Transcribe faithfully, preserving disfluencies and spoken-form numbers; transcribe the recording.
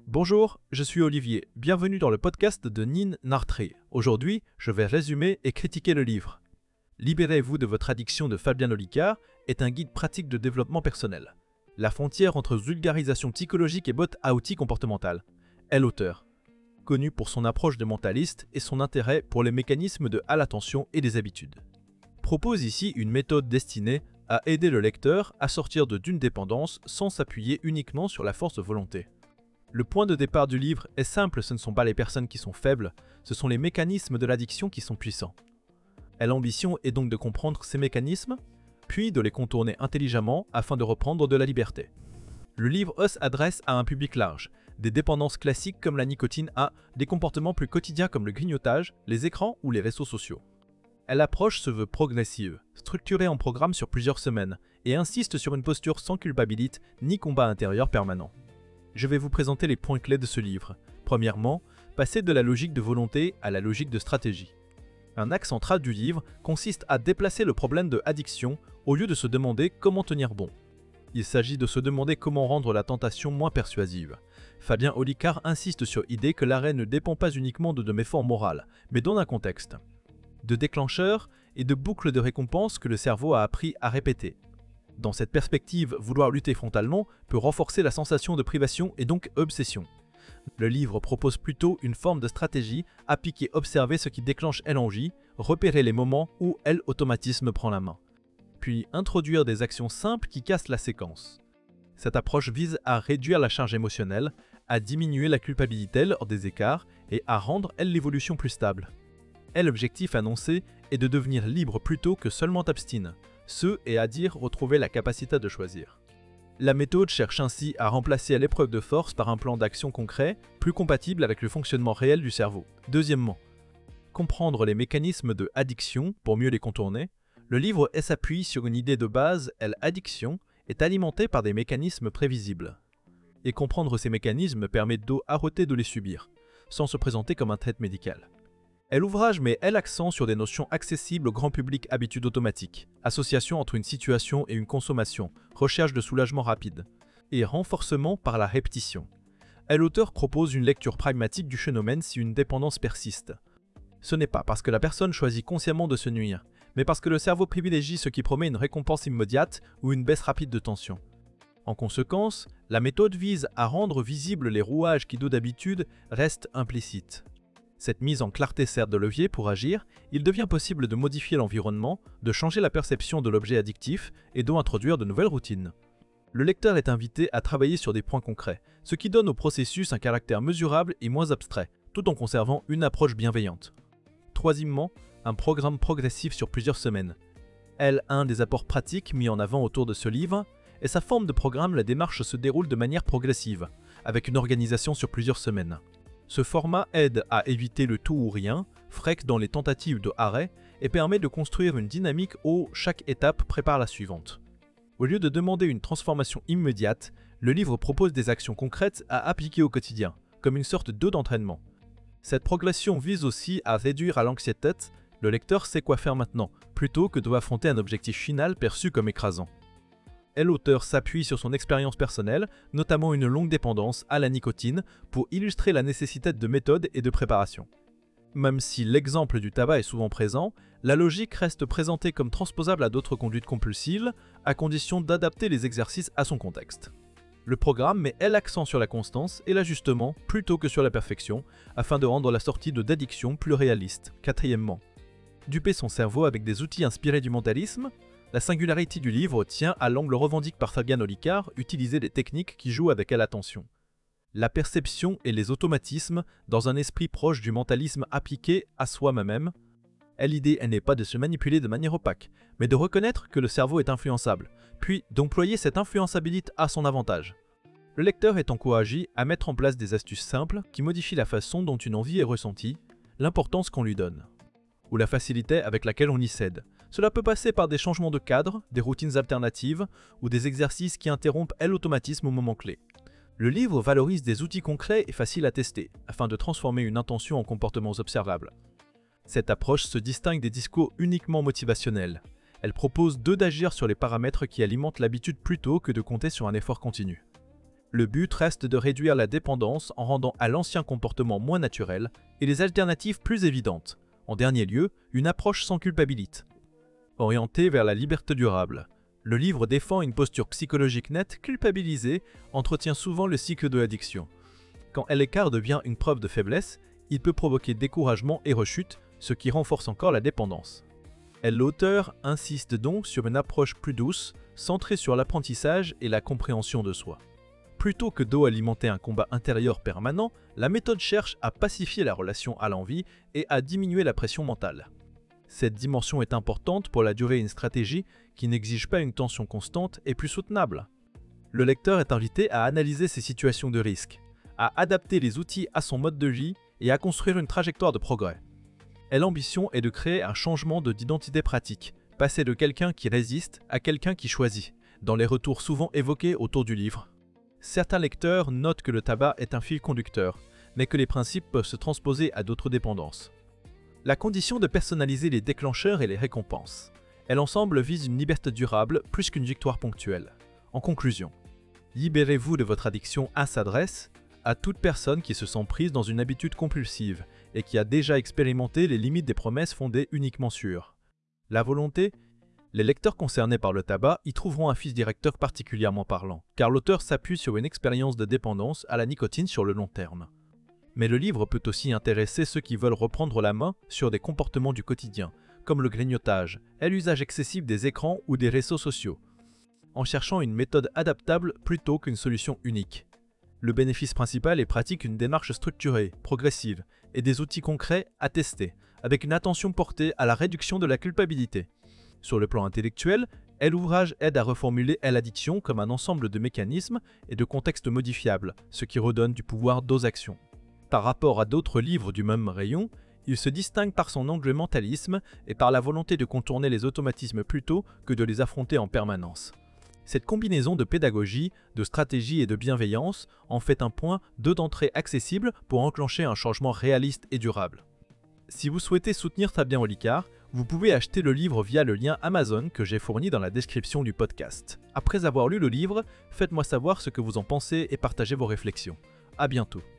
Bonjour, je suis Olivier, bienvenue dans le podcast de Nin Nartré. Aujourd'hui, je vais résumer et critiquer le livre. Libérez-vous de votre addiction de Fabien Olicard est un guide pratique de développement personnel. La frontière entre vulgarisation psychologique et botte à outils comportemental. Est l'auteur. Connu pour son approche de mentaliste et son intérêt pour les mécanismes de à l'attention et des habitudes. Propose ici une méthode destinée à aider le lecteur à sortir de d'une dépendance sans s'appuyer uniquement sur la force de volonté. Le point de départ du livre est simple, ce ne sont pas les personnes qui sont faibles, ce sont les mécanismes de l'addiction qui sont puissants. Et l'ambition est donc de comprendre ces mécanismes, puis de les contourner intelligemment afin de reprendre de la liberté. Le livre s'adresse à un public large, des dépendances classiques comme la nicotine à des comportements plus quotidiens comme le grignotage, les écrans ou les réseaux sociaux. L'approche se veut progressive, structurée en programme sur plusieurs semaines, et insiste sur une posture sans culpabilité ni combat intérieur permanent. Je vais vous présenter les points clés de ce livre. Premièrement, passer de la logique de volonté à la logique de stratégie. Un axe central du livre consiste à déplacer le problème de addiction au lieu de se demander comment tenir bon. Il s'agit de se demander comment rendre la tentation moins persuasive. Fabien Olicard insiste sur l'idée que l'arrêt ne dépend pas uniquement de, de méforts morales, mais dans un contexte. De déclencheurs et de boucles de récompense que le cerveau a appris à répéter. Dans cette perspective, vouloir lutter frontalement peut renforcer la sensation de privation et donc obsession. Le livre propose plutôt une forme de stratégie, appliquer observer ce qui déclenche l'envie, repérer les moments où l'automatisme prend la main. Puis introduire des actions simples qui cassent la séquence. Cette approche vise à réduire la charge émotionnelle, à diminuer la culpabilité lors des écarts et à rendre l'évolution plus stable. Et l'objectif annoncé est de devenir libre plutôt que seulement abstine. Ce est à dire retrouver la capacité de choisir. La méthode cherche ainsi à remplacer l'épreuve de force par un plan d'action concret, plus compatible avec le fonctionnement réel du cerveau. Deuxièmement, comprendre les mécanismes de addiction pour mieux les contourner. Le livre s'appuie sur une idée de base, l'addiction est alimentée par des mécanismes prévisibles. Et comprendre ces mécanismes permet d'arrêter de les subir, sans se présenter comme un traitement médical. Et l'ouvrage met l'accent sur des notions accessibles au grand public, habitudes automatiques, association entre une situation et une consommation, recherche de soulagement rapide, et renforcement par la répétition. Et l'auteur propose une lecture pragmatique du phénomène si une dépendance persiste. Ce n'est pas parce que la personne choisit consciemment de se nuire, mais parce que le cerveau privilégie ce qui promet une récompense immédiate ou une baisse rapide de tension. En conséquence, la méthode vise à rendre visibles les rouages qui d'habitude restent implicites. Cette mise en clarté sert de levier pour agir, il devient possible de modifier l'environnement, de changer la perception de l'objet addictif et d'introduire de nouvelles routines. Le lecteur est invité à travailler sur des points concrets, ce qui donne au processus un caractère mesurable et moins abstrait, tout en conservant une approche bienveillante. Troisièmement, un programme progressif sur plusieurs semaines. Elle, un des apports pratiques mis en avant autour de ce livre, et sa forme de programme, la démarche se déroule de manière progressive, avec une organisation sur plusieurs semaines. Ce format aide à éviter le tout ou rien, freque dans les tentatives de arrêt et permet de construire une dynamique où chaque étape prépare la suivante. Au lieu de demander une transformation immédiate, le livre propose des actions concrètes à appliquer au quotidien, comme une sorte d'eau d'entraînement. Cette progression vise aussi à réduire à l'anxiété, le lecteur sait quoi faire maintenant, plutôt que d'affronter un objectif final perçu comme écrasant. Et l'auteur s'appuie sur son expérience personnelle, notamment une longue dépendance à la nicotine, pour illustrer la nécessité de méthode et de préparation. Même si l'exemple du tabac est souvent présent, la logique reste présentée comme transposable à d'autres conduites compulsives, à condition d'adapter les exercices à son contexte. Le programme met l'accent sur la constance et l'ajustement plutôt que sur la perfection, afin de rendre la sortie de d'addiction plus réaliste. Quatrièmement, duper son cerveau avec des outils inspirés du mentalisme. La singularité du livre tient à l'angle revendiqué par Fabien Olicard, utiliser des techniques qui jouent avec l'attention. La perception et les automatismes dans un esprit proche du mentalisme appliqué à soi-même. L'idée n'est pas de se manipuler de manière opaque, mais de reconnaître que le cerveau est influençable, puis d'employer cette influençabilité à son avantage. Le lecteur est encouragé à mettre en place des astuces simples qui modifient la façon dont une envie est ressentie, l'importance qu'on lui donne, ou la facilité avec laquelle on y cède. Cela peut passer par des changements de cadre, des routines alternatives ou des exercices qui interrompent l'automatisme au moment clé. Le livre valorise des outils concrets et faciles à tester, afin de transformer une intention en comportements observables. Cette approche se distingue des discours uniquement motivationnels. Elle propose d'eux d'agir sur les paramètres qui alimentent l'habitude plutôt que de compter sur un effort continu. Le but reste de réduire la dépendance en rendant à l'ancien comportement moins naturel et les alternatives plus évidentes. En dernier lieu, une approche sans culpabilité. Orientée vers la liberté durable, le livre défend une posture psychologique nette, culpabilisée, entretient souvent le cycle de l'addiction. Quand l'écart devient une preuve de faiblesse, il peut provoquer découragement et rechute, ce qui renforce encore la dépendance. Et l'auteur insiste donc sur une approche plus douce, centrée sur l'apprentissage et la compréhension de soi. Plutôt que d'alimenter un combat intérieur permanent, la méthode cherche à pacifier la relation à l'envie et à diminuer la pression mentale. Cette dimension est importante pour la durée d'une stratégie qui n'exige pas une tension constante et plus soutenable. Le lecteur est invité à analyser ses situations de risque, à adapter les outils à son mode de vie et à construire une trajectoire de progrès. Et l'ambition est de créer un changement de d'identité pratique, passer de quelqu'un qui résiste à quelqu'un qui choisit, dans les retours souvent évoqués autour du livre. Certains lecteurs notent que le tabac est un fil conducteur, mais que les principes peuvent se transposer à d'autres dépendances. La condition de personnaliser les déclencheurs et les récompenses. Et l'ensemble vise une liberté durable plus qu'une victoire ponctuelle. En conclusion, libérez-vous de votre addiction à s'adresse à toute personne qui se sent prise dans une habitude compulsive et qui a déjà expérimenté les limites des promesses fondées uniquement sur la volonté. Les lecteurs concernés par le tabac y trouveront un fil directeur particulièrement parlant, car l'auteur s'appuie sur une expérience de dépendance à la nicotine sur le long terme. Mais le livre peut aussi intéresser ceux qui veulent reprendre la main sur des comportements du quotidien, comme le grignotage et l'usage excessif des écrans ou des réseaux sociaux, en cherchant une méthode adaptable plutôt qu'une solution unique. Le bénéfice principal est pratique une démarche structurée, progressive, et des outils concrets à tester, avec une attention portée à la réduction de la culpabilité. Sur le plan intellectuel, l'ouvrage aide à reformuler l'addiction comme un ensemble de mécanismes et de contextes modifiables, ce qui redonne du pouvoir aux actions. Par rapport à d'autres livres du même rayon, il se distingue par son angle mentalisme et par la volonté de contourner les automatismes plutôt que de les affronter en permanence. Cette combinaison de pédagogie, de stratégie et de bienveillance en fait un point d'entrée accessible pour enclencher un changement réaliste et durable. Si vous souhaitez soutenir Fabien Olicard, vous pouvez acheter le livre via le lien Amazon que j'ai fourni dans la description du podcast. Après avoir lu le livre, faites-moi savoir ce que vous en pensez et partagez vos réflexions. À bientôt.